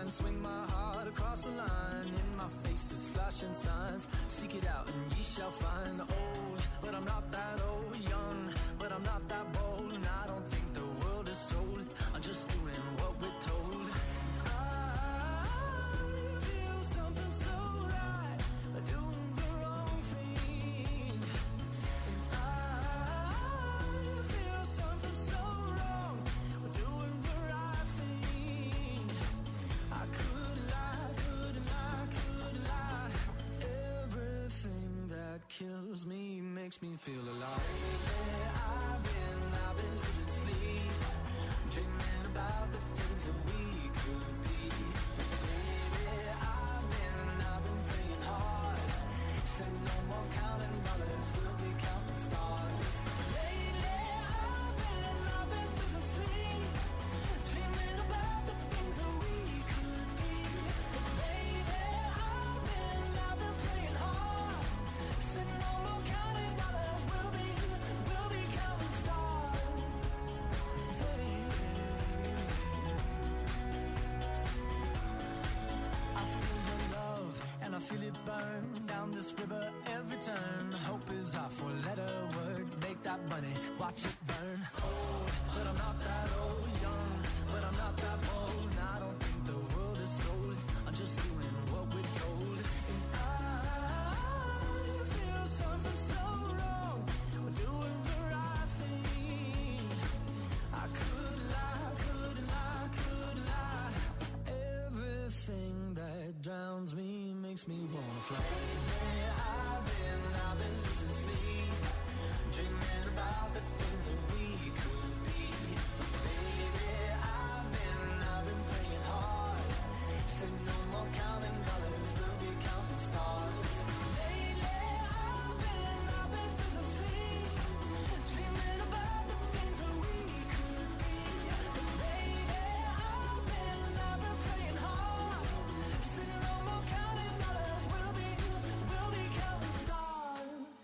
and swing my heart across the line. In my face is flashing signs. Seek it out and ye shall find. Old, but I'm not that old. Young, but I'm not that bold. And I don't think the world is sold. I'm just doing what we're told. I feel something so right, doing the wrong thing. And I feel something so wrong, doing the right thing. I could lie, could lie, could lie. Everything that kills me makes me feel alive. Yeah, I've been losing sleep, dreaming about the things that we could be. Baby, I've been praying hard. Said no more counting dollars, we'll be counting stars. Lately, I've been losing sleep, dreaming about the things that we could be. Baby, I've been praying hard. Said no more counting dollars, we'll be counting stars. Hey. I feel your love and I feel it burn down this river every turn. Hope is our four-letter word. Make that money, watch it burn. Old, but I'm not that old. Young, but I'm not that bold. And I don't think the world is sold. I'm just doing what we're told. And I feel something so wrong. We're doing the right thing. I could lie, could lie, could lie. Everything that drowns me makes me wanna fly. Yeah, I've been losing sleep, dreaming about the things that we could be. Baby, I've been praying hard. Said no more counting dollars, we'll be counting stars. Lately, I've been losing sleep, dreaming about the things that we could be. Baby, I've been praying hard. Said no more counting dollars, we'll be counting stars.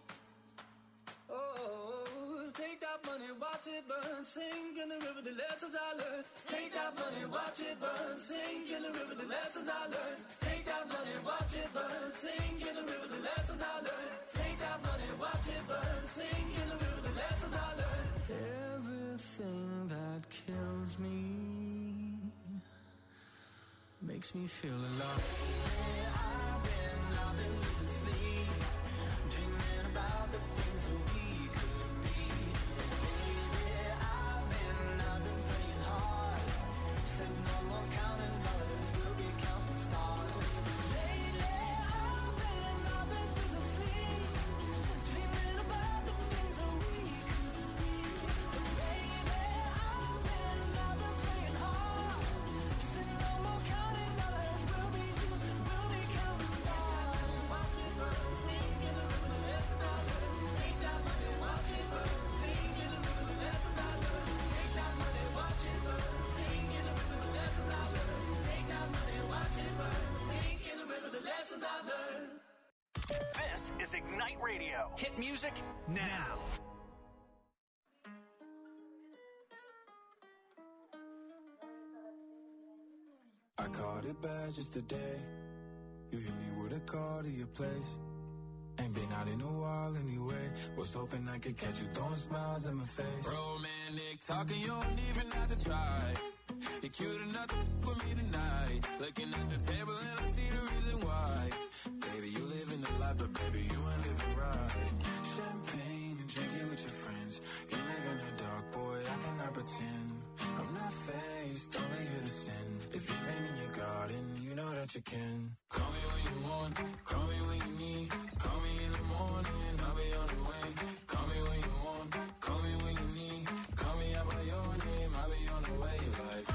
Oh, take that money, watch it burn, sink in the river, the lessons I learned. Take that money, watch it burn, sink in the river, the lessons I learned. Take that money, watch it burn, sink in the river, the lessons I learned. Take that money, watch it burn, sink in the river, the lessons I learned. Everything that kills me makes me feel alive. Yeah, I've been losing sleep, dreaming about the things that we could be. Baby, I've been praying hard. Said no more counting dollars, we'll be counting stars. Lately, I've been losing sleep, dreaming about the things that we could be. Baby, I've been praying hard. Said no more counting dollars, we'll be counting stars. Watch it burn, sing in the river, the lessons I learned. Take that money, watch it burn, sing in the river, the lessons I learned. Take that money, watch it burn, sing in the river, the lessons I learned. Take that money, watch it burn, sing in the river, the lessons I learned. This is Ignite Radio. Hit music now. I caught it bad just today. You hit me with a call to your place. Ain't been out in a while anyway. Was hoping I could catch you throwing smiles in my face. Romantic talking, you don't even have to try. You're cute enough to with me tonight. Looking at the table and I see the reason why. Baby, you living the life, but baby, you ain't living right. Champagne and drinking with your friends. You live in the dark, boy, I cannot pretend. I'm not faced, only here to sin. If you've been in your garden, you know that you can. Call me when you want, call me when you need. Call me in the morning, I'll be on the way. Call me when you want, call me when you need. Call me out by your name, I'll be on the way. Like,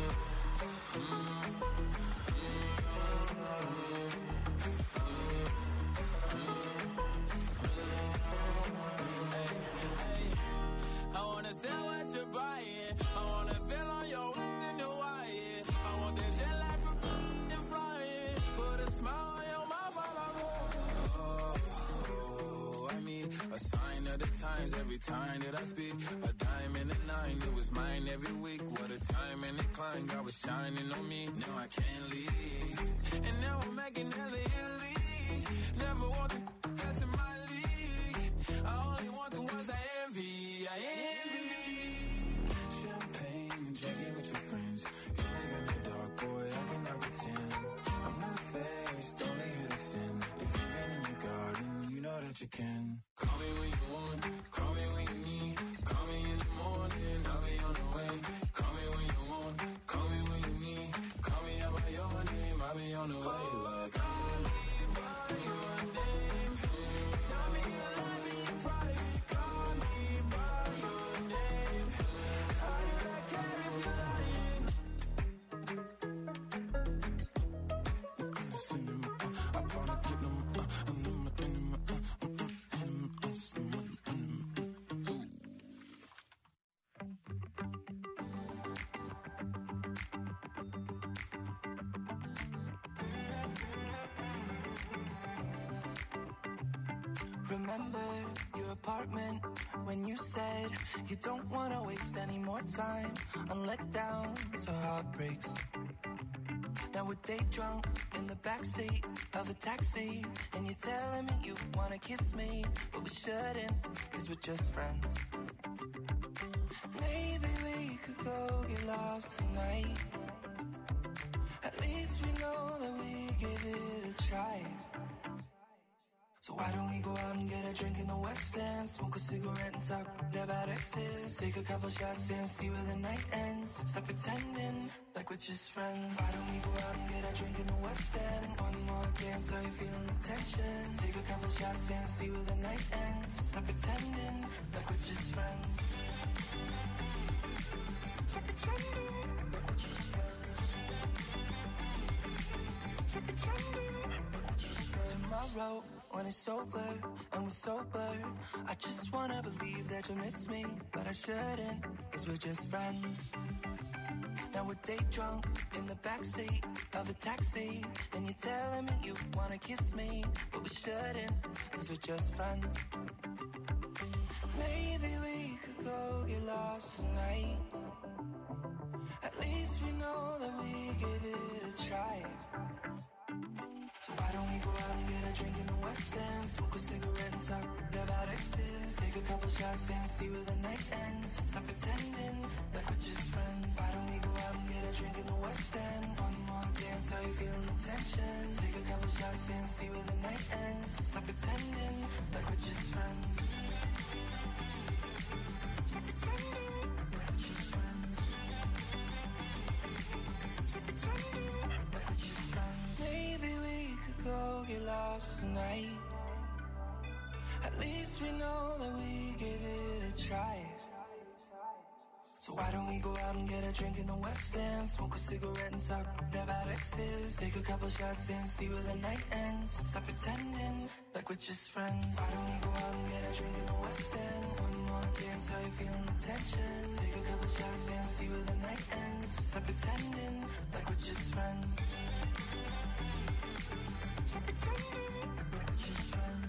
I wanna sell what you're buying. I wanna feel on your in the wire. I want that jet lag from and flying. Put a smile on your mouth while I roll. Oh, I need a sign of the Valentine's every time that I speak. A dime and a nine, it was mine every week. What a time and a climb, God was shining on me. Now I can't leave, and now I'm making hella Italy. Never want the best in my league. I only want the ones I envy. I envy. Champagne and drinking with your friends. You live in the dark, boy, I cannot pretend. I'm not faced, only here to sin. If you've been in your garden, you know that you can. Call me when you want, call me when you need. Call me in the morning, I'll be on the way. Call me when you want, call me when you need. Call me out by your name, I'll be on the way. Oh, call me by your name. Tell me you love me in private. Call me by your name. How do I care if you're lying? I wanna get them. Remember your apartment when you said you don't want to waste any more time on letdowns or heartbreaks. Now we're day drunk in the backseat of a taxi, and you're telling me you want to kiss me, but we shouldn't, cause we're just friends. Maybe we could go get lost tonight. At least we know that we give it a try. So why don't we go out and get a drink in the West End, smoke a cigarette and talk about exes, take a couple shots and see where the night ends. Stop pretending like we're just friends. Why don't we go out and get a drink in the West End, one more dance, are you feeling the tension? Take a couple shots and see where the night ends. Stop pretending like we're just friends. Stop pretending like we're just friends. Stop pretending like we're just friends. Tomorrow when it's over and we're sober, I just wanna believe that you miss me, but I shouldn't, cause we're just friends. Now we're day drunk in the backseat of a taxi, and you're telling me you wanna kiss me, but we shouldn't, cause we're just friends. Maybe we could go get lost tonight. At least we know that we give it a try. So why don't we go out and get a drink in the West End, smoke a cigarette and talk about exes, take a couple shots and see where the night ends. Stop pretending like we're just friends. Why don't we go out and get a drink in the West End, one more dance, are you feeling the tension? Take a couple shots and see where the night ends. Stop pretending like we're just friends. Stop pretending like we're just friends. Stop pretending like we're just friends. Maybe we could go get lost tonight. At least we know that we gave it a try. So why don't we go out and get a drink in the West End, smoke a cigarette and talk about exes, take a couple shots and see where the night ends. Stop pretending like we're just friends. Why don't we go out and get a drink in the West End, one more dance, are you feeling the tension? Take a couple shots and see where the night ends. Stop pretending like we're just friends. Stop pretending like we're just friends.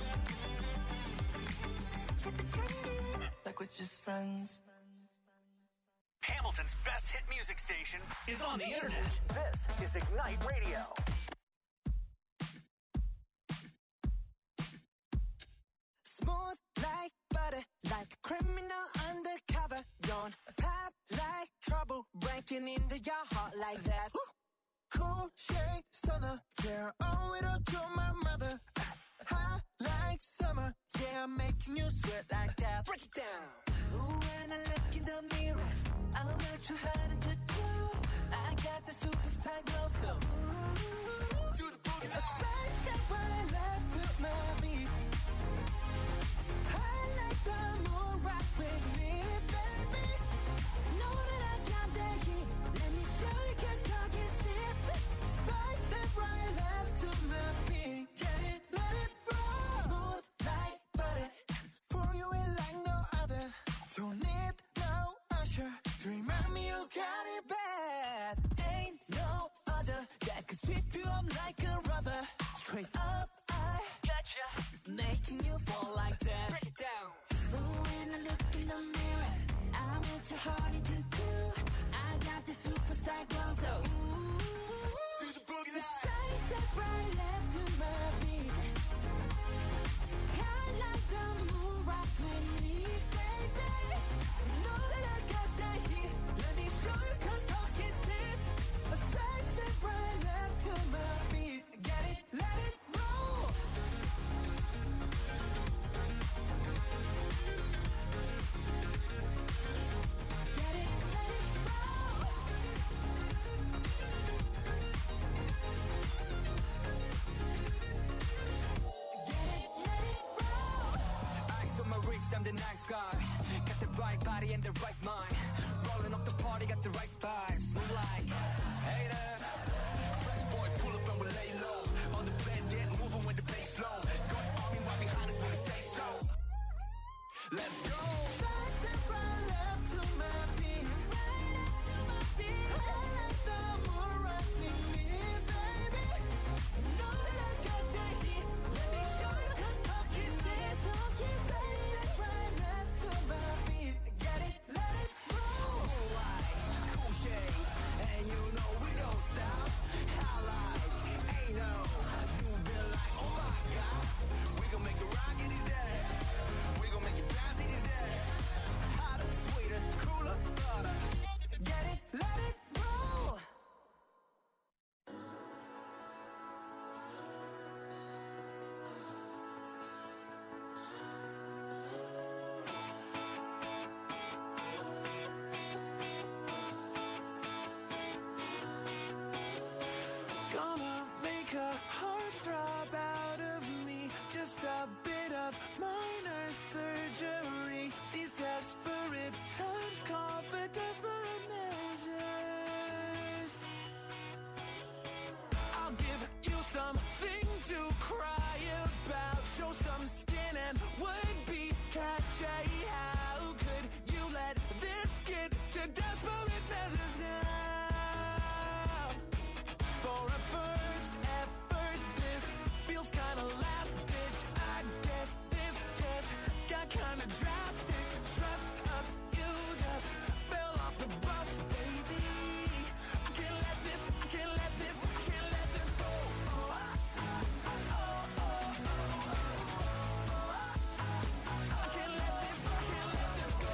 Stop pretending like we're just friends. Hamilton's best hit music station is on the internet. This is Ignite Radio. Smooth like butter, like a criminal undercover. Don't pop like trouble, breaking into your heart like that. Cool shade stunner, yeah, owe it all to my mother. Hot like summer, yeah, I'm making you sweat like that. Break it down. Ooh, when I look in the mirror, I'm not too hard to do. I got the superstar glow, so ooh, to the booty. A side step right left to my beat. I like the moon rock with me, baby. Know that I got the heat. Let me show you, cause talk is cheap. Side step right left to my beat. Get it, let it roll. Smooth like butter, pour you in like no other. Don't need no usher to remind me you got it bad. Ain't no other that could sweep you up like a rubber. Straight up, I gotcha, making you fall like that. Break it down. what your heart needs to do. I got this superstar glow, so ooh, to the boogie line. side step right left to my beat. I like the moon rock with me, baby. You know that I got that heat. Let me show you 'cause talk is cheap. A side step right left to my beat. Get it, let it roll. Get it, let it roll. Get it, let it roll. Ice on my wrist, I'm the nice guy. Got the right body and the right mind. Rolling up the party, got the right vibes. Move like haters. Fresh boy, pull up and we lay low. On the bass, get moving with the bass low. Got army right behind us when we say so. Let's go. Side step right left to my beat. Right left to my beat. I like the moon rock with me, baby. You know that I got that heat. Let me show you 'cause talk is cheap. Side step right left to my beat. Get it, let it roll. Cool light, cool shade, and you know we don't stop. Highlight, ain't no, you been like, oh my God. We gon' make it rock in his head. We gon' make it bounce in his head. Hotter, sweeter, cooler, butter. Get it, let it roll. Gonna make a heart throb out of me. Just a bit of minor surgery. These desperate times call for desperate measures. I'll give you something to cry about. Show some skin and would be cachet. How could you let this get to desperate measures now? For a first effort, this feels kinda last ditch. I guess this just got kinda drastic. Trust us, you just fell off the bus, baby. I can't let this, I can't let this, I can't let this go. I can't let this, I can't let this go.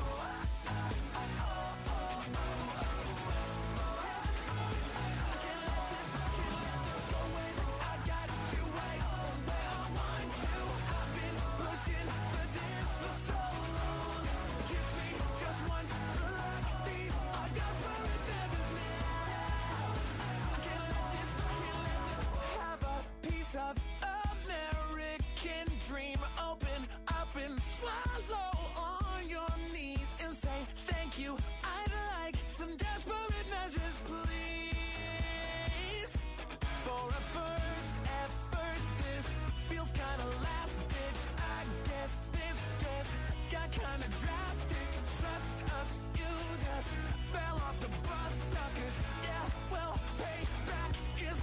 Of American dream, open up and swallow on your knees and say thank you. I'd like some desperate measures, please. For a first effort, this feels kinda last ditch. I guess this just got kinda drastic. Trust us, you just fell off the bus, suckers. Yeah, well, payback is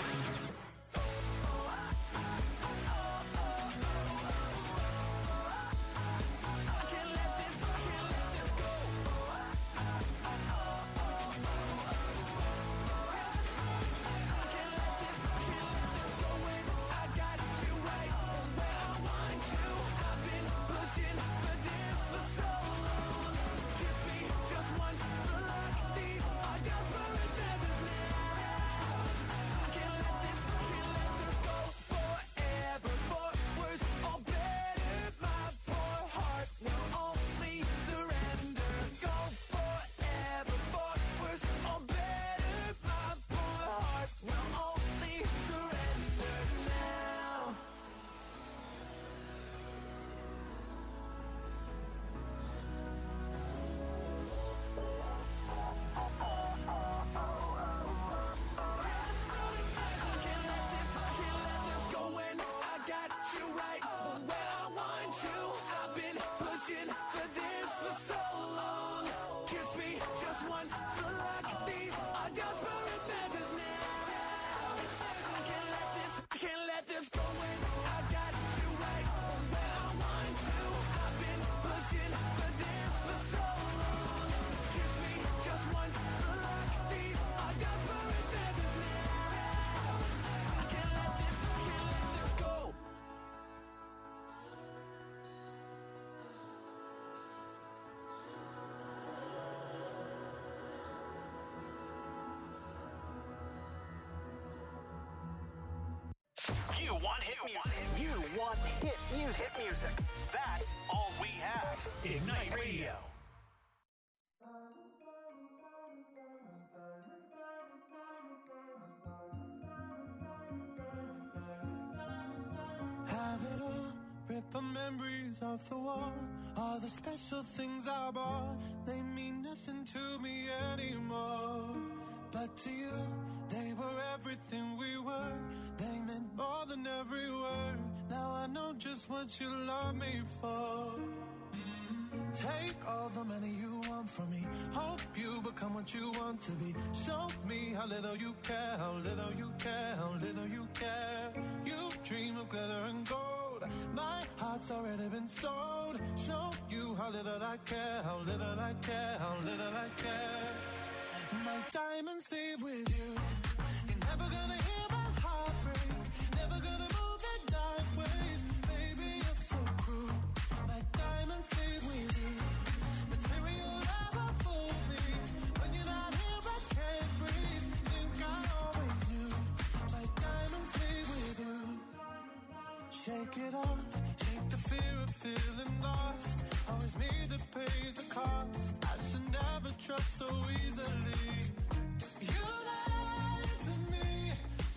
I can't let this go. I can't let this want hit music. You want hit music. Hit music. That's all we have. Ignite Radio. Have it all, rip the memories off the wall. All the special things I bought, they mean nothing to me anymore. But to you, they were everything we were. They meant more than every word. Now I know just what you love me for. Take all the money you want from me. Hope you become what you want to be. Show me how little you care, how little you care, how little you care. You dream of glitter and gold. My heart's already been sold. Show you how little I care, how little I care, how little I care. My diamonds leave with you. You're never gonna hear my heart break. Never gonna move in dark ways. Baby, you're so cruel. My diamonds leave with you. Material never fooled me. When you're not here, I can't breathe. Think I always knew. My diamonds leave with you. Shake it off. Shake the fear of feeling lost. Always me that pays the cost. I should never trust so easily. You lied to me,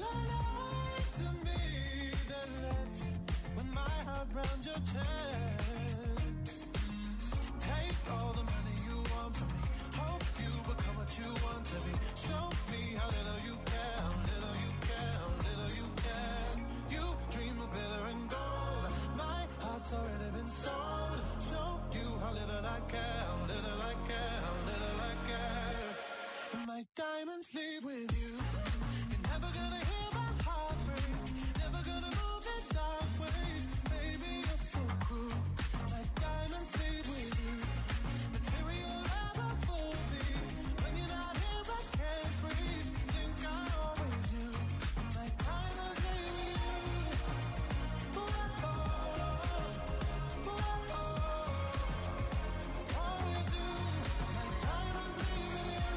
then left with my heart round your chest. Take all the money you want from me. Hope you become what you want to be. Show me how little you care, how little you care, how little you care. You dream of glitter and gold. My heart's already been sold. Show you how little I care, how little I care, how little I care. My diamonds leave with you. You're never gonna hear my heart break. Never gonna move in dark ways. Baby, you're so cruel. My diamonds leave with you. Material never fooled me. When you're not here, I can't breathe. Think I always knew. My diamonds leave with you. Ooh, oh, ooh, oh, always knew. My diamonds leave with you.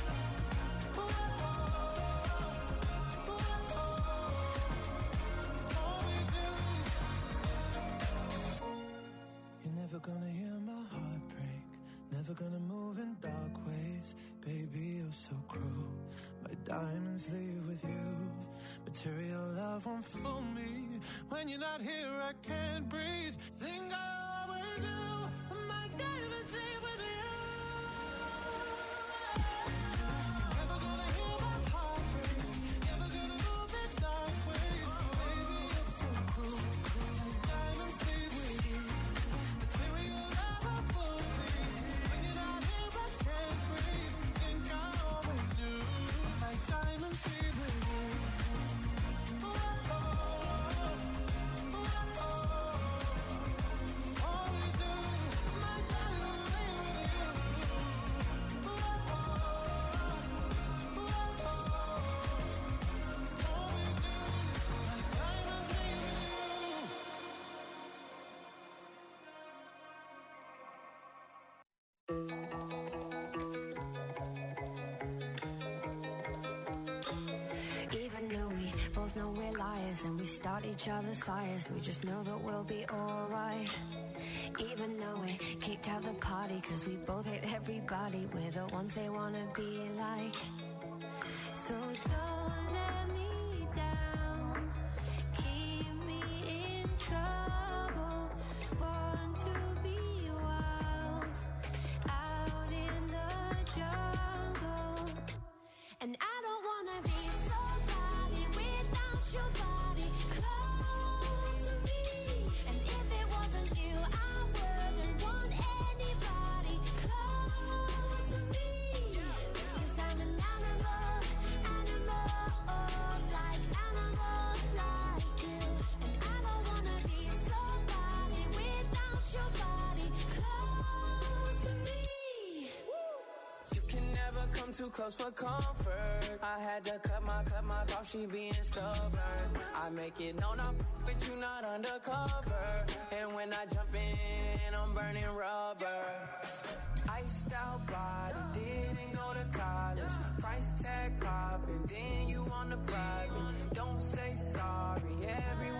You're never gonna hear my heart break. Never gonna move in dark ways. Baby, you're so cruel. My diamonds leave with you. Material love won't fool me. When you're not here, I can't breathe. Think I always do. My diamonds leave with you. You're never gonna hear my heart break. Never gonna move in dark ways. Baby, you're so cruel. My diamonds leave with you. Material never fooled me. When you're not here, I can't breathe. Think I always knew. My diamonds leave with you. Ooh, oh, ooh, oh, always knew. My diamonds leave with you. Ooh, oh, ooh, oh, always knew. My diamonds leave with you. Even though we both know we're liars and we start each other's fires, we just know that we'll be alright. Even though we kicked out the party cause we both hate everybody, we're the ones they wanna be like. So don't let me down, keep me in trouble, born to be wild, out in the jungle. And I don't wanna be somebody without your body close to me. And if it wasn't you, I wouldn't want anybody close to me. Cause I'm an animal, like animal like you. And I don't wanna be somebody without your body close to me. You can never come too close for comfort. I had to cut my off, she being stubborn. I make it known I'm with you, not undercover. And when I jump in, I'm burning rubber. Iced out body, didn't go to college. Price tag popping, then you on the private. Don't say sorry, everyone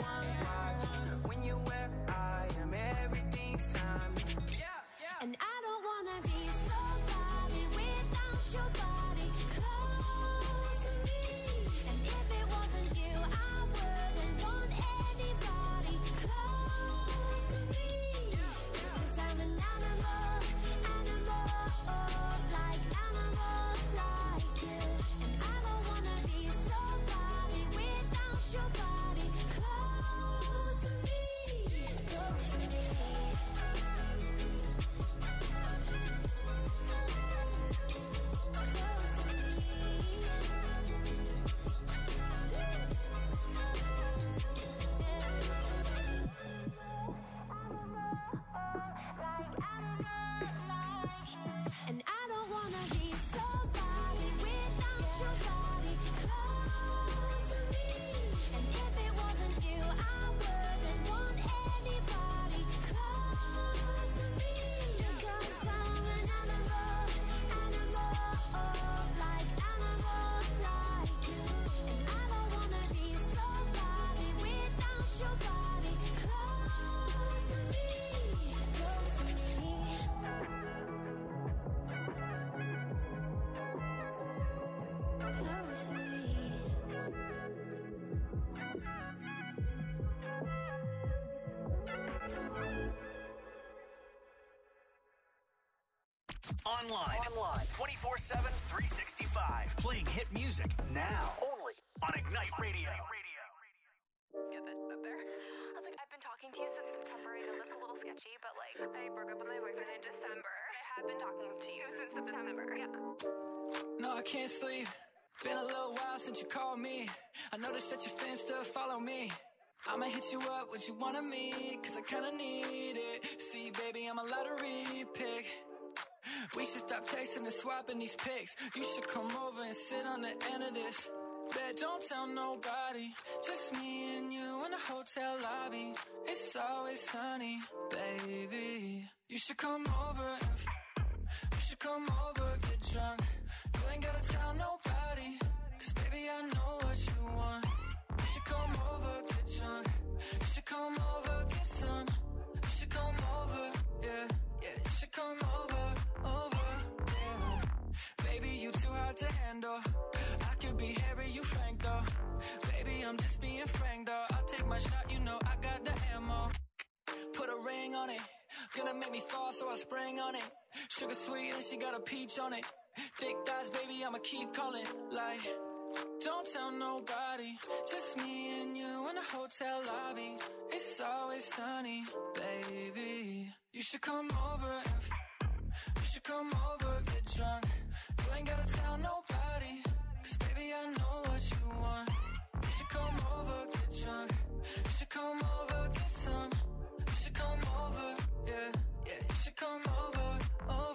Online. 24/7, 365. Playing hit music now. Only on Ignite Radio. Get that up there. I was like, I've been talking to you since September. I know that's a little sketchy, but like, I broke up with my boyfriend in December. I have been talking to you since September. Yeah. No, I can't sleep. Been a little while since you called me. I noticed that your fans still follow me. I'ma hit you up, what you wanna meet, cause I kinda need it. See, baby, I'm a lottery pick. We should stop texting and swapping these pics. You should come over and sit on the end of this. Bet, don't tell nobody. Just me and you in the hotel lobby. It's always sunny, baby. You should come over. You should come over, get drunk. You ain't gotta tell nobody. Cause baby, I know what you want. You should come over, get drunk. You should come over, get some. You should come over, yeah. You should come over, yeah. Baby, you too hard to handle. I could be Harry, you Frank though. Baby, I'm just being frank though. I'll take my shot, you know I got the ammo. Put a ring on it. Gonna make me fall, so I sprang on it. Sugar sweet and she got a peach on it. Thick thighs, baby, I'ma keep calling. Like, don't tell nobody. Just me and you in the hotel lobby. It's always sunny, baby. You should come over. You should come over, get drunk. You ain't gotta tell nobody. Cause baby, I know what you want. You should come over, get drunk. You should come over, get some. You should come over, yeah. You should come over, yeah.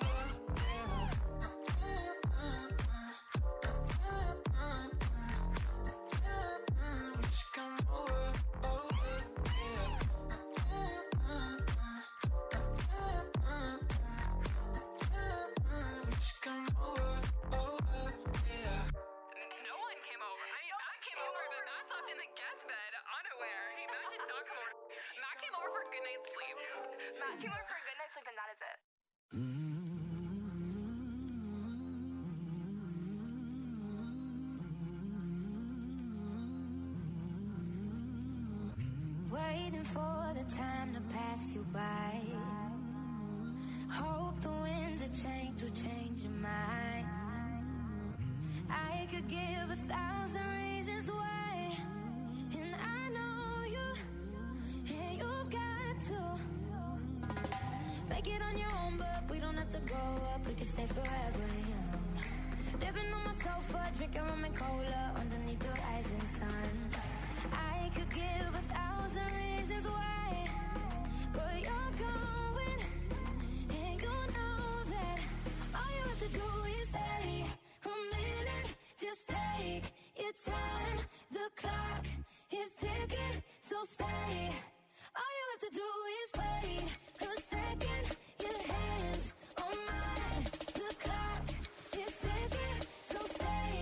Matt came over for a good night's sleep and that is it. Waiting for the time to pass you by. Hope the winds of change will change your mind. I could give 1,000 reasons why, and I know you, and you've got to make it on your own, but we don't have to grow up, we can stay forever young. Living on my sofa, drinking rum and cola underneath the rising sun. I could give 1,000 reasons why, but you're going, and you know that all you have to do is stay a minute. Just take your time, the clock is ticking, so stay. All you have to do is wait a second. Your hands on mine, the clock is ticking, so stay.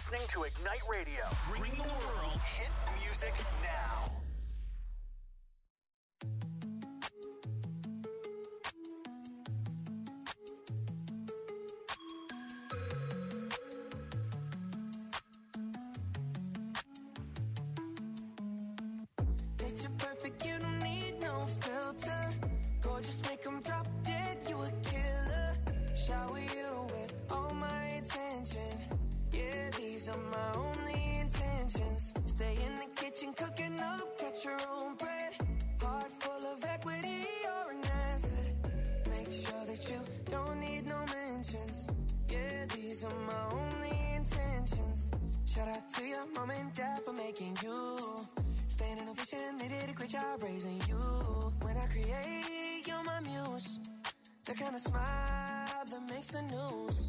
listening to Ignite Radio. Bringing the world hit music now. Picture perfect, you don't need no filter. Gorgeous, make them drop dead, you a killer. Shower you with all my attention. Yeah, these are my only intentions. Stay in the kitchen, cooking up, get your own bread. Heart full of equity, you're an asset. Make sure that you don't need no mentions. Yeah, these are my only intentions. Shout out to your mom and dad for making you. Staying in a vision, they did a great job raising you. When I create, you're my muse. The kind of smile that makes the news.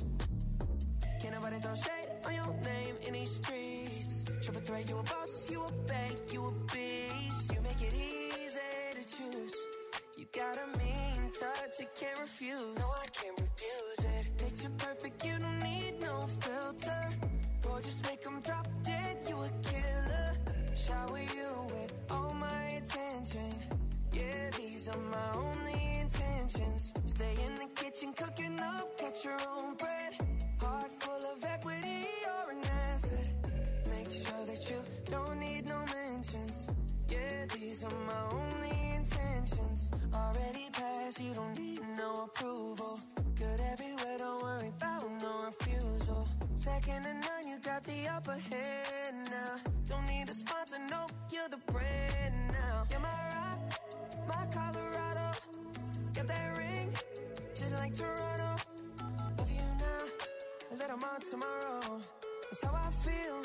Can't nobody throw shade on your name in these streets. Triple threat, you a boss, you a bank, you a beast. You make it easy to choose. You got a mean touch, you can't refuse. No, I can't refuse it. Picture perfect, you don't need no filter. Gorgeous, make them drop dead, you a killer. Shower you with all my attention. Yeah, these are my only intentions. Stay in the kitchen, cooking up, get your own bread. Heart full of equity, you're an asset. Make sure that you don't need no mentions. Yeah, these are my only intentions. Already passed, you don't need no approval. Good everywhere, don't worry about no refusal. Second to none, you got the upper hand now. Don't need a sponsor, no, you're the brand now. You're my rock, my Colorado. Got that ring, just like Toronto. Love you now, a little more tomorrow. That's how I feel.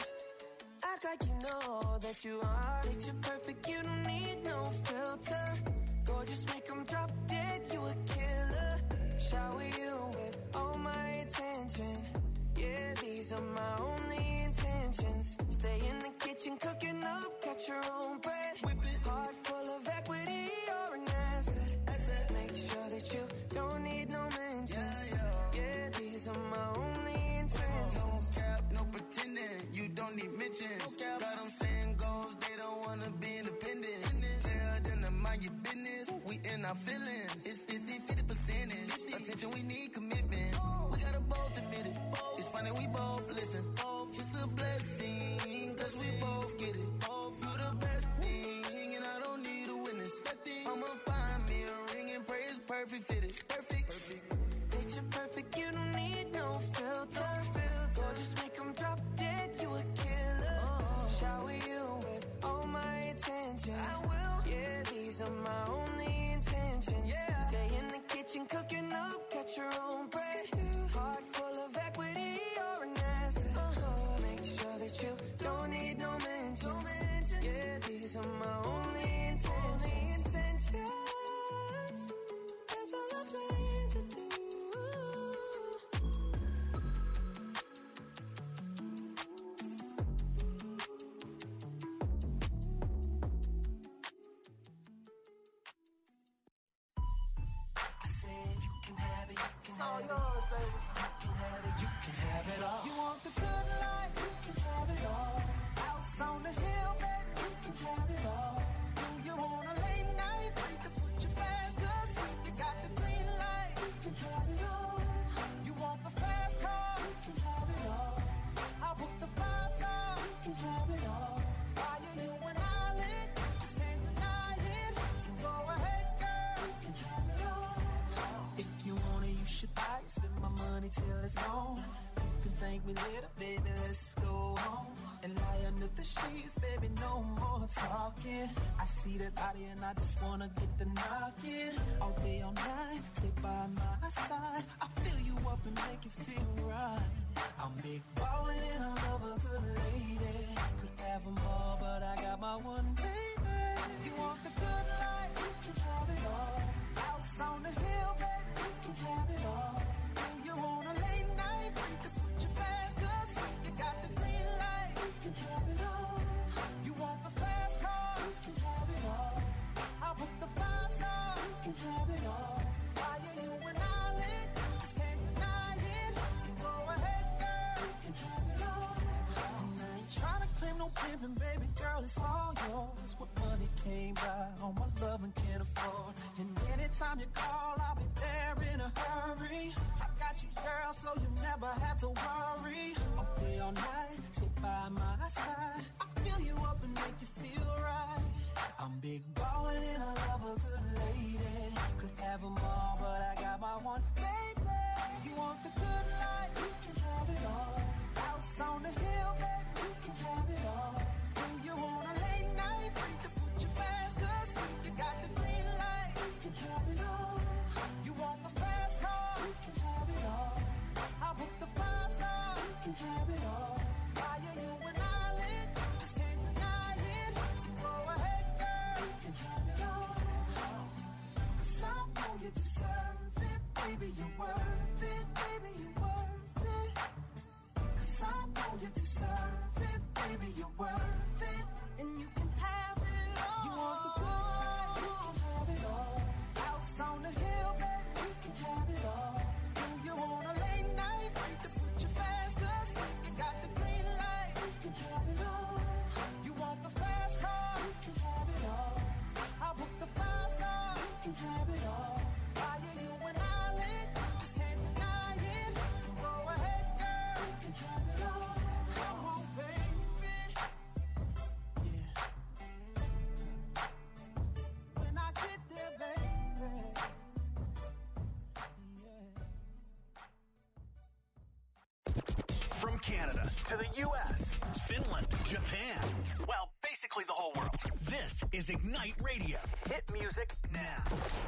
Act like you know that you are. Picture perfect, you don't need no filter. Gorgeous, make them drop dead, you a killer. Shower you with all my attention. Yeah, these are my only intentions. Stay in the kitchen, cooking up, get your own bread. Whip it. Heart full of equity, you're an asset. Make sure that you don't need no mentions. Yeah, these are my only intentions. No cap, no pretending, you don't need mentions. Got them saying goals, they don't wanna be independent. Tell them to mind your business, we in our feelings. It's 50% percentage. Attention, we need commitment. We gotta both admit it. It's funny, we both listen. It's a blessing, cause we both get it. You the best thing, and I don't need a witness. I'ma find me a ring and pray it's perfect fitted. Perfect. Picture perfect, you don't need no filter. Gorgeous, make them drop dead, you a killer. Shower you with all my attention. I will. Yeah, these are my only intentions. Stay in the kitchen, cooking up, get your own bread. Heart full of equity, you're an asset. Make sure that you don't need no mentions. Yeah, these are my only intentions. That's all I'm playing to do. It's all yours, baby. You can have it all. You want the good life? You can have it all. House on the hill, baby. You can have it all. Do you want a late night? You can put your fast cause you got the green light. You can have it all. You want the fast car? You can have it all. I'll put the 5-star. You can have it all. Why are you an island? Just can't deny it. So go ahead, girl. You can have it all. If you want it, you should buy it. Spend my money till it's gone. You can thank me later, baby. Let's go home and lie under the sheets, baby. No more talking. I see that body and I just wanna get the knocking. All day, all night, stay by my side. I fill you up and make you feel right. I'm big ballin' and I love a good lady. Could have them all, but I got my one baby. You want the good life? You can have it all. House on the hill, baby. You can have it all. Do you want a late night? You can put your fast cause you got the green light. You can have it all. You want the fast car? You can have it all. I'll put the 5-star. You can have it all. Why are you an island? Just can't deny it. So go ahead, girl. You can have it all. girl, it's all yours. What money can't buy, all my love and can't afford. And anytime you call, I'll be there in a hurry. I got you, girl, so you never have to worry. All day, all night, sit by my side. I fill you up and make you feel right. I'm big ballin' and I love a good lady. Could have them all, but I got my one baby. You want the good life, you can have it all. House on the hill, baby, you can have it all. When you want a late night, to put you fast asleep, you got the green light, you can have it all. You want the fast car, you can have it all. I'll book the 5-star, you can have it all. Buy you an island, just can't deny it. So go ahead, girl, you can have it all. 'Cause I know you deserve it, baby, you're worth it, baby, you're worth it. 'Cause I know you deserve it, baby, you're worth it. And you can have it all. You want the good life, you can have it all. House on the hill, baby, you can have it all. When you want a late night, to put you fast asleep, you got the green light, you can have it all. You want the fast car, you can have it all. I'll book the 5-star, you can have it all. Buy you an island, just can't deny it. So go ahead, girl, you can have it all. Come on, baby. Yeah. When I get there, baby. From Canada to the U.S., Finland, Japan. Well, basically the whole world. This is Ignite Radio. Hit music now.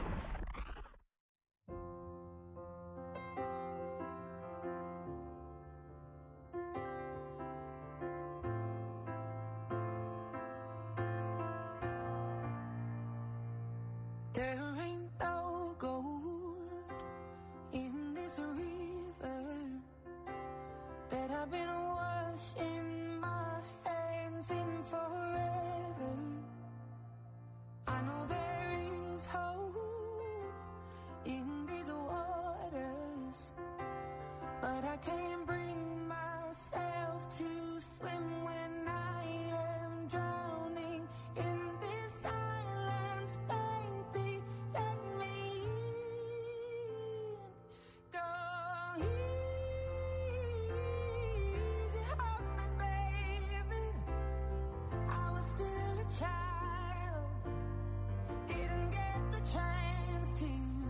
There ain't no gold in this river that I've been washing my hands in forever. I know there is hope in these waters, but I can't bring myself to swim when I am drowning in this silence. Baby, let me in. Go easy on me, baby. I was still a child, didn't get the chance to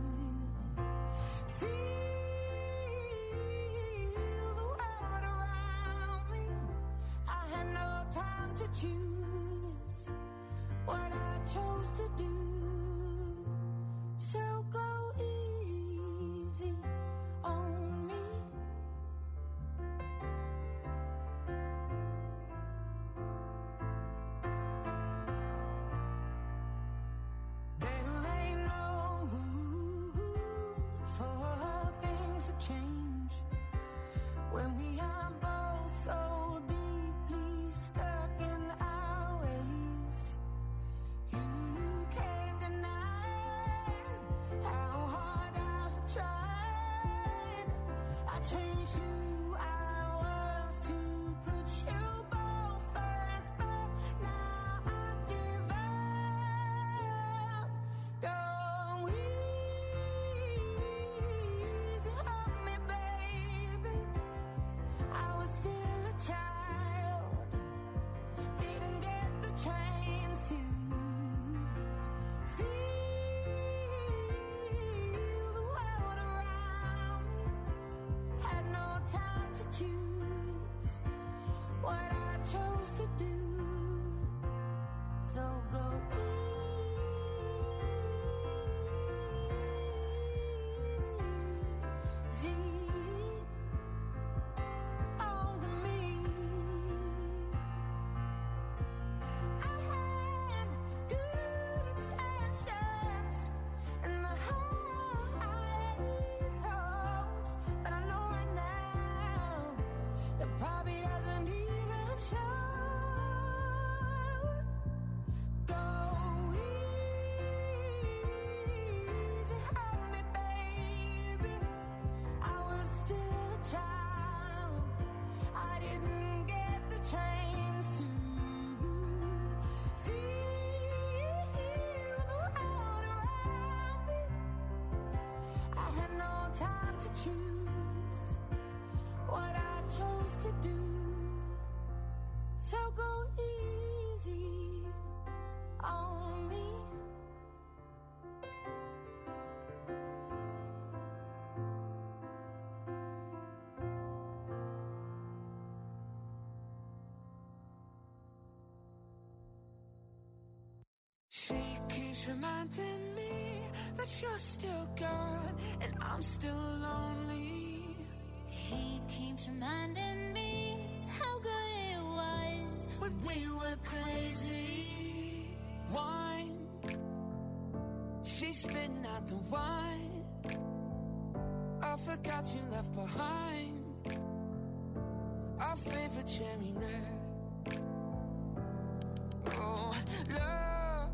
feel the world around me. I had no time to choose what I chose to do. So go easy on me. There ain't no room for things to change when we are both so deeply stuck in our ways. You can't deny how hard I've tried. I changed who I was to put you both first, but now I give up. Go easy on me, baby. I was still a child, didn't get the chance to feel the world around me. Had no time to choose what I chose to do. So go easy on me. I had good intentions and the highest hopes, but I know right now that probably doesn't even show. Go easy on me, baby. I I had no time to choose what I chose to do. So go easy on me. She keeps reminding me that you're still gone and I'm still lonely. He keeps reminding me how good it was when we were crazy. Wine, she's spitting out the wine. I forgot you left behind our favorite cherry red. Oh, love,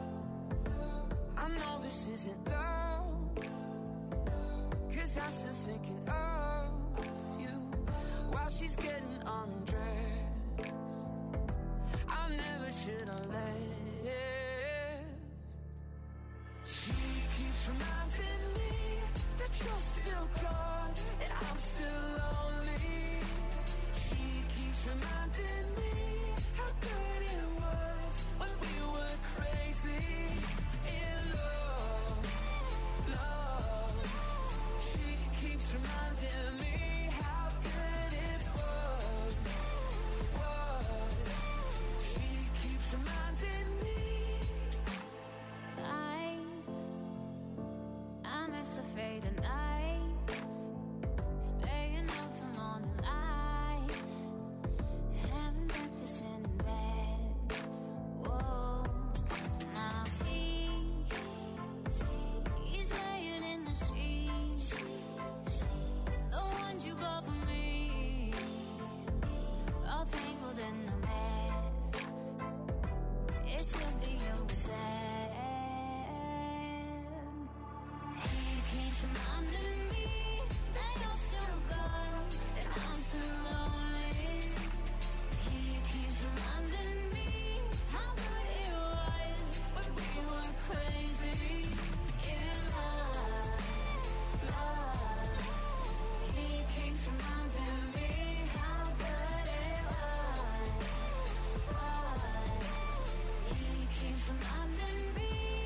I know this isn't love, 'cause I'm still thinking of you while she's getting undressed. I never should have left. She keeps reminding me that you're still gone and I'm still lonely. She keeps reminding me how good it was when we were crazy in love, love. She keeps reminding me how good it was. She keeps reminding me. I miss a fading night, staying out till morning light, having breakfast in bed. Whoa, my feet, he's laying in the sheets, the ones you bought for me, all tangled in a mess. It should be over then. He keeps reminding me that you're still gone and I'm still lonely. He keeps reminding me how good it was when we were crazy in love, love. He keeps reminding me how good it was. He keeps reminding me.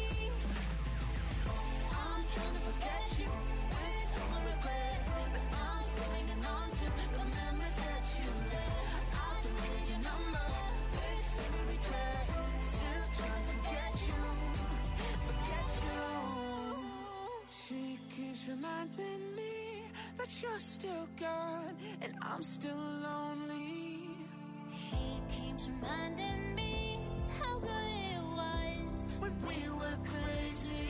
I'm trying to forget you with all my regrets, but I'm still hanging on to the memories that you left. I've deleted your number with every text, still trying to forget you, forget you. She keeps reminding me that you're still gone and I'm still lonely. He keeps reminding me how good it was when we were crazy.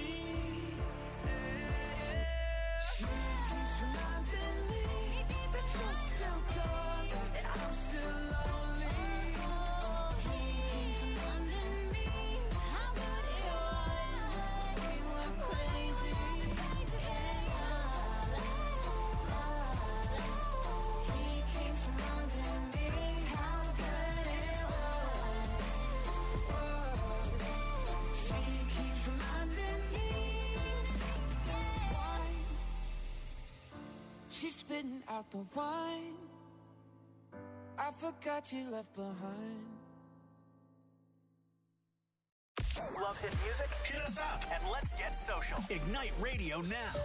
She keeps reminding me that you're still gone and I'm still lonely. He keeps reminding me how good it was when we were crazy. He keeps reminding me how good it was. She keeps reminding me. She's spitting out the wine. I forgot you left behind. Love hit music? Hit us up and let's get social. Ignite Radio now.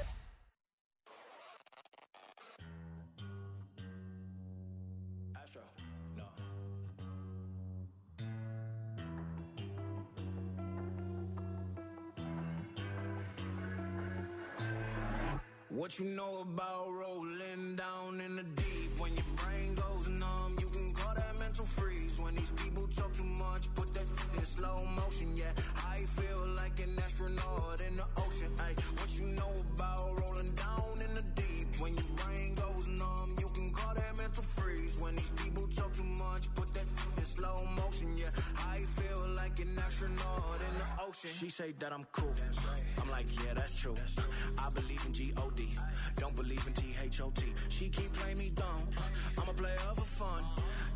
Astro, no. What you know about rolling down in the deep? When your brain goes numb, you can call that mental freeze. When these people talk too much, put that in slow motion, yeah. I feel like an astronaut in the ocean, ay. What you know about rolling down in the deep? When your brain goes numb, you can call that mental freeze. When these people talk too much, put that in slow motion, yeah. I feel like an astronaut in the ocean. She say that I'm cool. I'm like, yeah, that's true. I believe in G-O-D, don't believe in T-H-O-T. She keep playing me dumb. I'm a player for fun.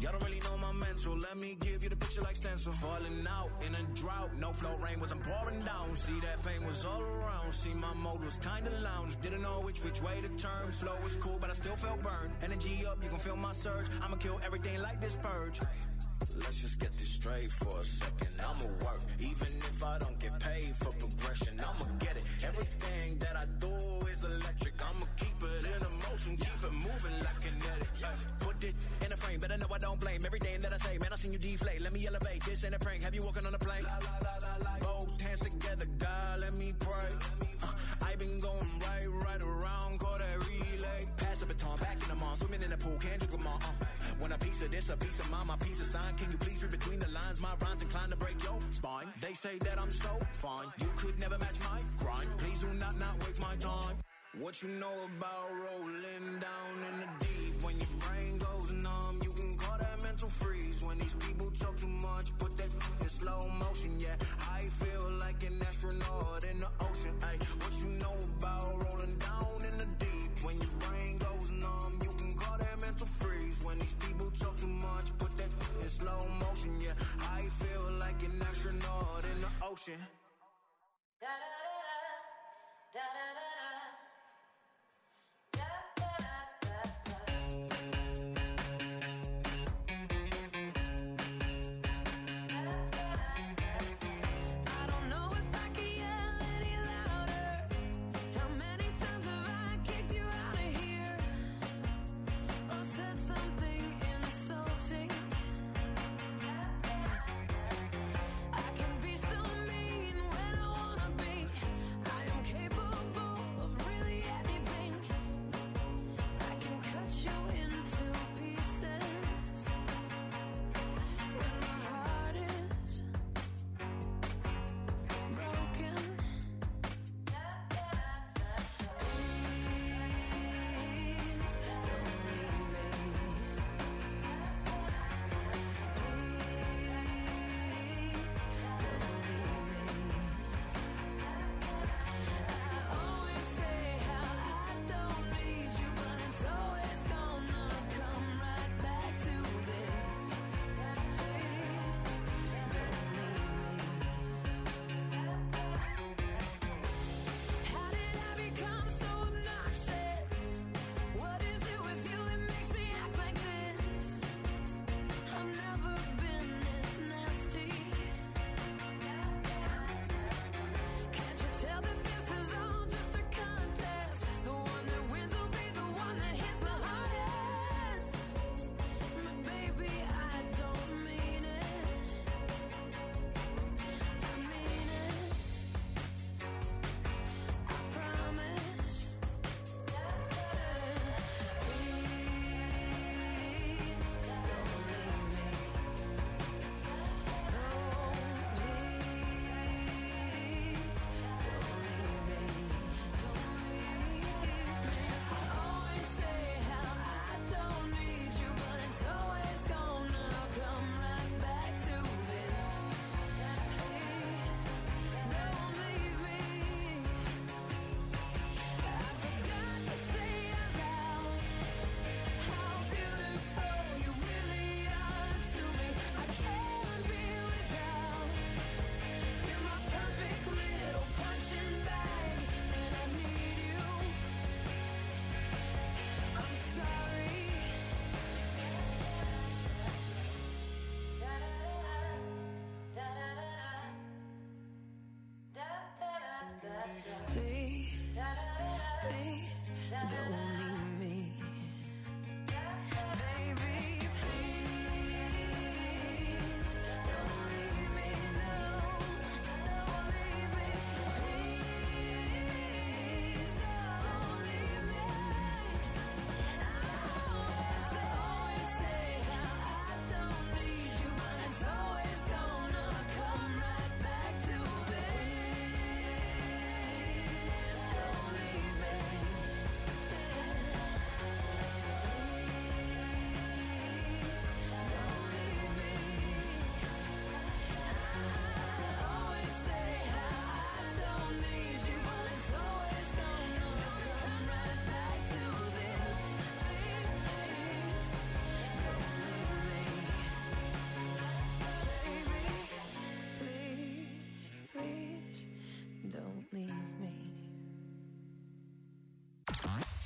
Y'all don't really know my mental. Let me give you the picture like stencil. Falling out in a drought. No flow, rain wasn't pouring down. See, that pain was all around. See, my mode was kinda lounge. Didn't know which way to turn. Flow was cool, but I still felt burned. Energy up, you can feel my surge. I'ma kill everything like this purge. Let's just get this straight for a second. I'ma work, even if I don't get paid for progression. I'ma get it. Everything that I do is electric. I'ma keep it in a motion, keep it moving like kinetic. Put it in a frame, better know I don't blame everything that I say. Man, I seen you deflate. Let me elevate. This ain't a prank. Have you walking on a plane? Both hands together, God, let me pray. I been going right around, call that relay. Pass the baton, back in the mall, swimming in the pool, can't drink them all. Want a piece of this, a piece of mine, my piece of sign. Can you please read between the lines? My rhymes inclined to break your spine. They say that I'm so fine, you could never match my grind. Please do not waste my time. What you know about rolling down in the deep? When your brain goes numb, you can call that mental freeze. When these people talk too much, put that in slow motion. Yeah, I feel like an astronaut in the ocean. Ay, what you know about rolling down in the deep? When your brain goes numb, you can call that mental freeze. When these people talk too much, put that in slow motion. Yeah, I feel like an astronaut in the ocean. Da da da da da da da.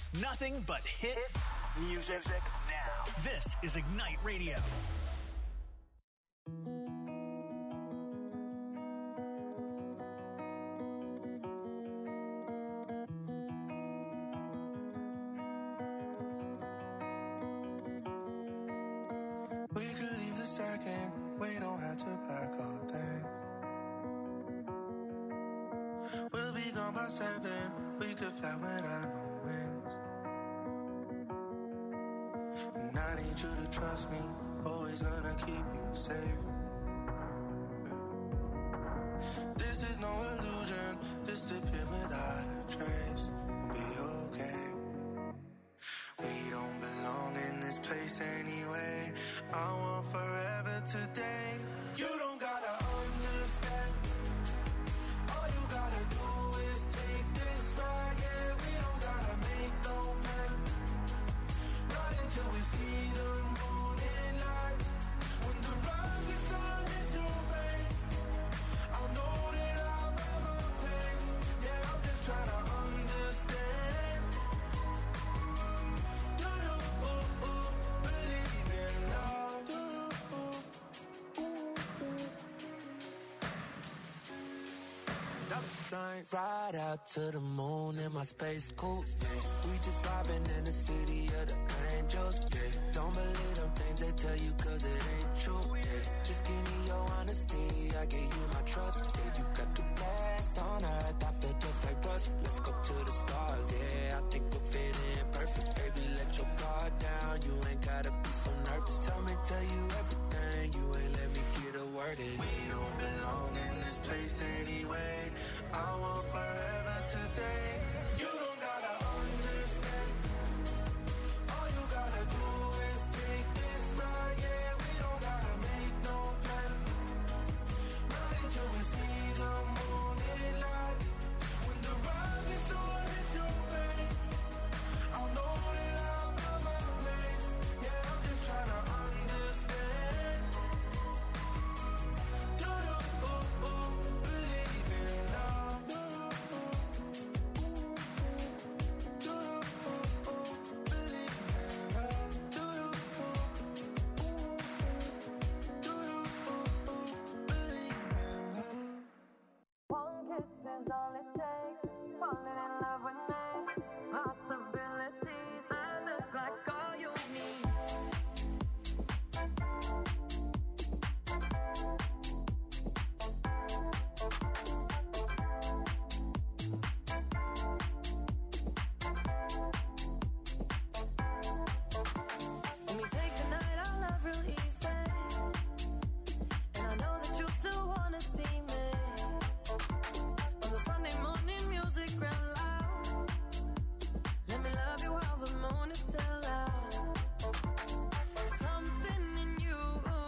Nothing but hit music now. This is Ignite Radio. We could leave the second, we don't have to pack our things. We'll be gone by 7, we could fly without no wings. And I need you to trust me, always gonna keep you safe. This is no illusion, disappear without a trace. We'll be okay. We don't belong in this place anyway. I want forever today. You don't gotta understand. All you gotta do is take this ride. Yeah, we don't gotta make no plan. Not until we see the morning light. When the rug is on into face, I'll know that I'll have a place. Yeah, I'm just trying to understand. Do you believe in love? Do you? Ride out to the moon in my space coupe. We just vibing in the city of the angels. Yeah. Don't believe them things they tell you cause it ain't true. Yeah. Just give me your honesty, I give you my trust. Yeah, you got the best on earth, I feel just like Russ. Let's go to the stars, yeah, I think we'll fit in perfect. Baby, let your guard down, you ain't gotta be so nervous. Tell you everything, you ain't let me get a word in. We don't belong in this place anyway. I want forever today. You don't gotta understand. All you gotta do is take this ride. Yeah, we don't gotta make no plan. Not until we see the morning light. When the rise is on into face, I'll know that I'll have my place. Yeah, I'm just trying to understand. Do you believe in love? Do you believe in love? Do you believe in love? One kiss is all it takes. Falling in love with me. Possibilities. I look like all you need. Let me take the night, I love real easy. And I know that you still wanna see me. On the Sunday morning music real loud. Let me love you while the moon is still out. Something in you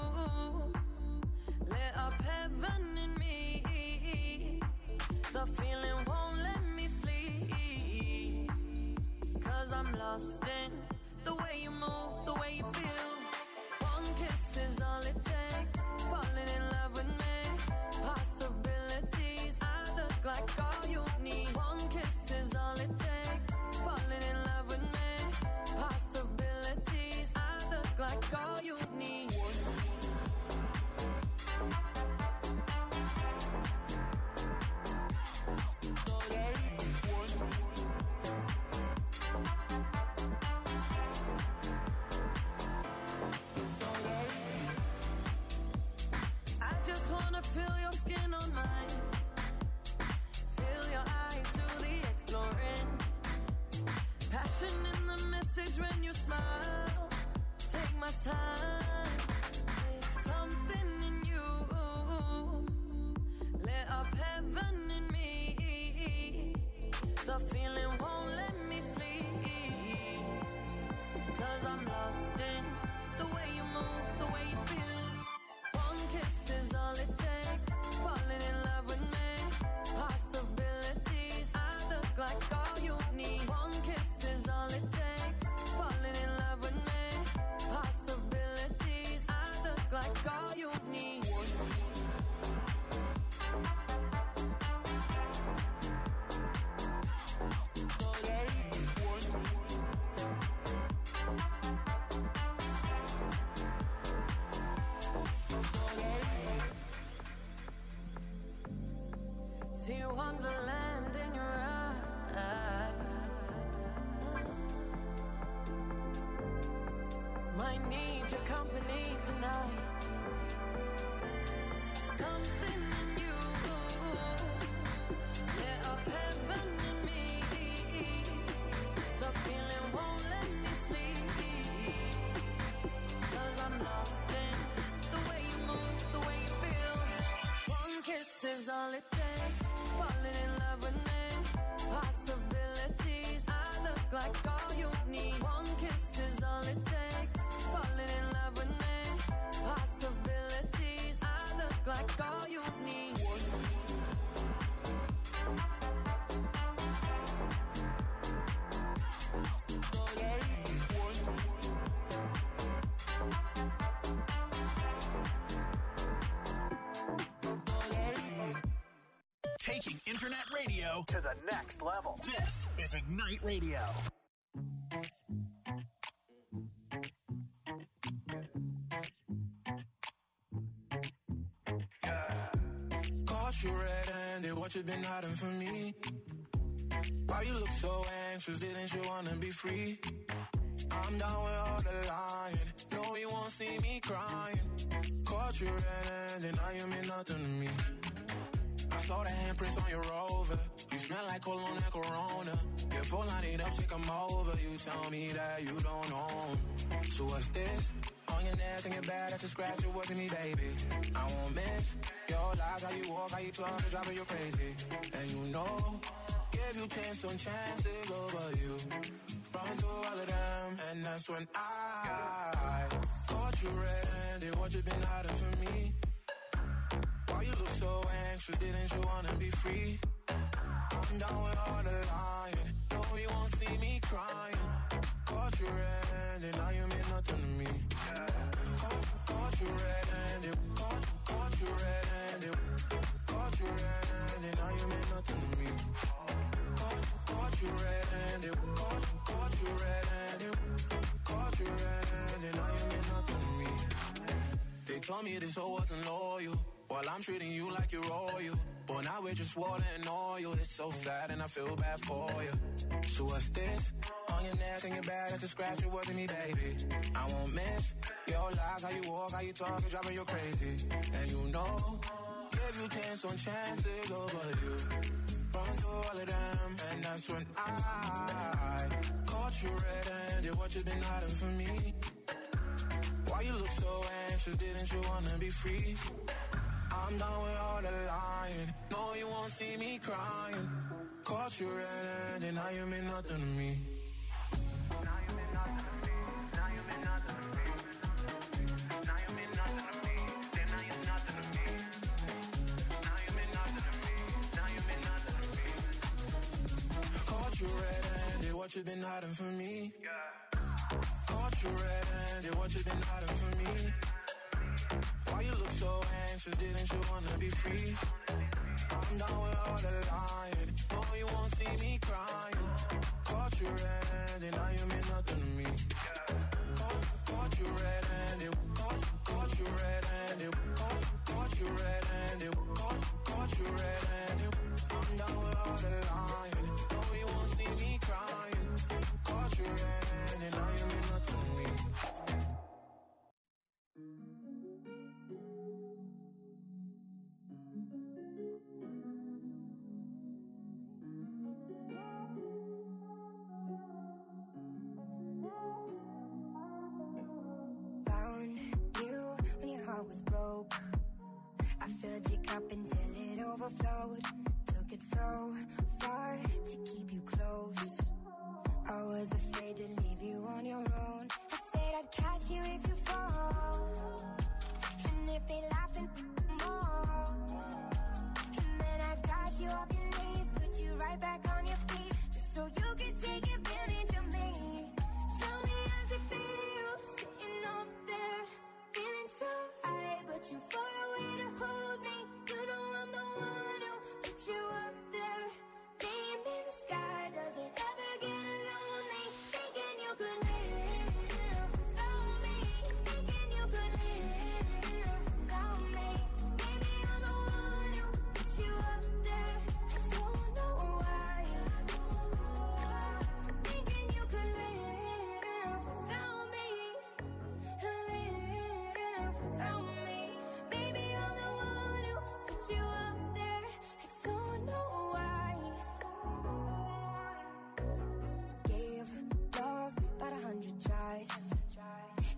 lit up heaven in me. The feeling won't let me sleep. Cause I'm lost in the way you move, the way you feel. One kiss is all it takes. Falling in love with me. Possibilities. I look like all you need. One kiss is all it takes. Falling in love with me. Possibilities. I look like all you need. I just wanna feel your skin on mine. Feel your eyes do the exploring. Passion in the message when you smile. Take my time. Something in you lit up heaven in me. The feeling won't let me sleep. Cause I'm lost in the way you move, the way you feel. One kiss is all it takes. Falling in love with me. Possibilities. I look like all you need. One kiss is all it takes. Falling in love with me. Possibilities. I look like all you need. Do might need your company tonight. Something in you lit up heaven in me. The feeling won't let me sleep, 'cause I'm lost in the way you move, the way you feel. One kiss is all it takes, falling in love with me. Possibilities, I look like all you need. One kiss is all it takes, falling in love with me. Possibilities, I look like all you need. Taking internet radio to the next level. This is Ignite Radio. Caught you red-handed, what you been hiding from me? Why you look so anxious, didn't you wanna be free? I'm down with all the lying, no you won't see me crying. Caught you red-handed, now you mean nothing to me. I saw the handprints on your Rover. You smell like cologne and Corona. Your phone line it up, take 'em over. You tell me that you don't own. So what's this? On your neck and your back, that's a scratch. It wasn't me, baby. I won't miss your lies, how you walk, how you talk, it's driving you crazy. And you know, give you chance on chances over you. Run through all of them, and that's when I caught you red-handed. What you been hiding from me? Why you look so anxious, didn't you wanna be free? I'm down with all the lying, no you won't see me crying. Caught you red-handed, now you mean nothing to me. Caught you red-handed, caught you red-handed. Caught you red-handed, now you mean nothing to me. Caught you red-handed, caught you red-handed. Caught you red-handed, now you mean nothing to me. They told me this whole wasn't loyal, while I'm treating you like you're royal. But now we're just water and oil. It's so sad and I feel bad for you. So what's this? On your neck and your back, that's a scratch. It wasn't me, baby. I won't miss your lies, how you walk, how you talk, it's driving you crazy. And you know, give you chance on chances over you. Run through all of them, and that's when I caught you red-handed. What you been hiding from me? Why you look so anxious, didn't you wanna be free? I'm done with all the lying, no you won't see me crying. Caught you red-handed, now you mean nothing to me. Now you mean nothing to me, now you mean nothing to me. Now you mean nothing to me, then now you're nothing to me. Now you mean nothing to me, now you mean nothing to me. Caught you red-handed, what you been hiding from me? Caught you red-handed, what you been hiding from me? Why you look so anxious, didn't you wanna be free? I'm down with all the lying, no you won't see me crying. Caught you red-handed, now you mean nothing to me. Caught you red-handed, caught you red-handed. Caught you red-handed, caught you red-handed. I'm down with all the lying, no you won't see me crying. Caught you red-handed, now you mean nothing to me. Was broke. I filled your cup until it overflowed. Took it so far to keep you close. I was afraid to leave you on your own. I said I'd catch you if you fall, and if they laugh then more. And then I got you off your knees, put you right back on your feet, just so you could take advantage of me. Tell me how's it feel sitting up there, feeling so high, but you far away to hold me. You know I'm the one who put you up there. Name in the sky, does it ever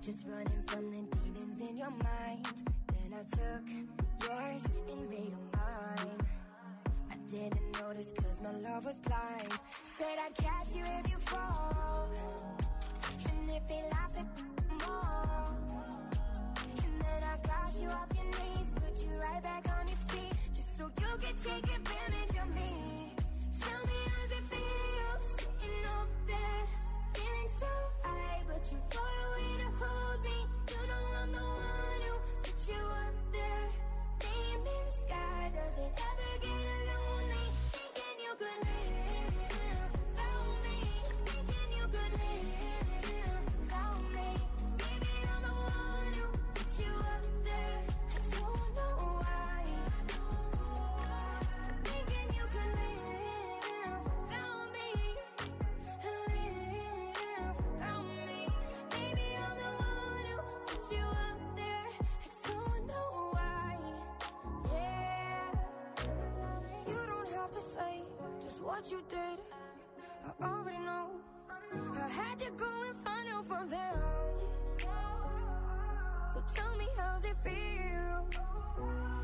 just running from the demons in your mind. Then I took yours and made them mine. I didn't notice cause my love was blind. Said I'd catch you if you fall, and if they laughed at more. And then I got you off your knees, put you right back on your feet, just so you could take advantage of me. Tell me how's it feel, sitting up there, feeling so high, but you far away to hold me. You know I'm the one who put you up there, name in the sky. Does it ever get lonely, thinking you could live without me, thinking you could live without me? Maybe I'm the one who put you up there, I don't know why, thinking you could live without me, live without me. Maybe I'm the one who put you up there, I don't know why. Yeah, you don't have to say just what you did, I already know. I had to go and find out from them. So tell me how's it feel,